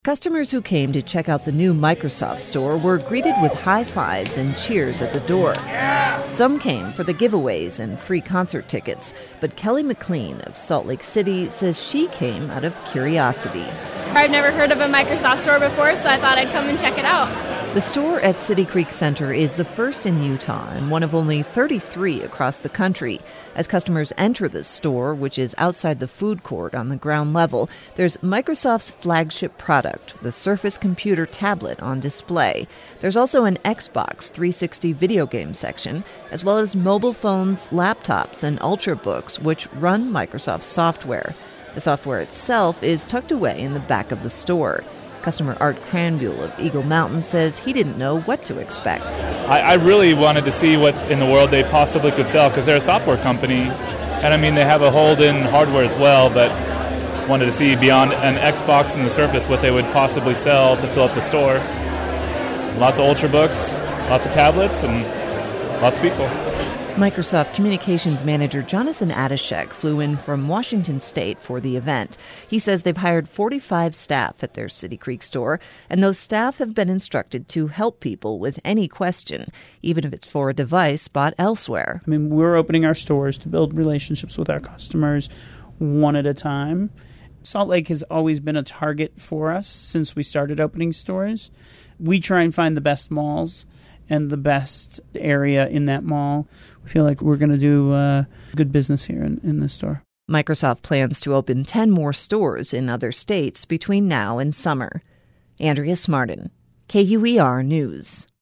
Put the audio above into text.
Customers who came to check out the new Microsoft store were greeted with high fives and cheers at the door. Some came for the giveaways and free concert tickets, but Kelly McLean of Salt Lake City says she came out of curiosity. I've never heard of a Microsoft store before, so I thought I'd come and check it out. The store at City Creek Center is the first in Utah and one of only 33 across the country. As customers enter the store, which is outside the food court on the ground level, there's Microsoft's flagship product, the Surface computer tablet, on display. There's also an Xbox 360 video game section, as well as mobile phones, laptops, and Ultrabooks, which run Microsoft software. The software itself is tucked away in the back of the store. Customer Art Cranbuell of Eagle Mountain says he didn't know what to expect. I really wanted to see what in the world they possibly could sell, because they're a software company, and I mean they have a hold in hardware as well, but wanted to see beyond an Xbox and the Surface what they would possibly sell to fill up the store. Lots of Ultrabooks, lots of tablets, and lots of people. Microsoft Communications Manager Jonathan Adashek flew in from Washington State for the event. He says they've hired 45 staff at their City Creek store, and those staff have been instructed to help people with any question, even if it's for a device bought elsewhere. I mean, we're opening our stores to build relationships with our customers one at a time. Salt Lake has always been a target for us since we started opening stores. We try and find the best malls and the best area in that mall. We feel like we're going to do good business here in this store. Microsoft plans to open 10 more stores in other states between now and summer. Andrea Smartin, KUER News.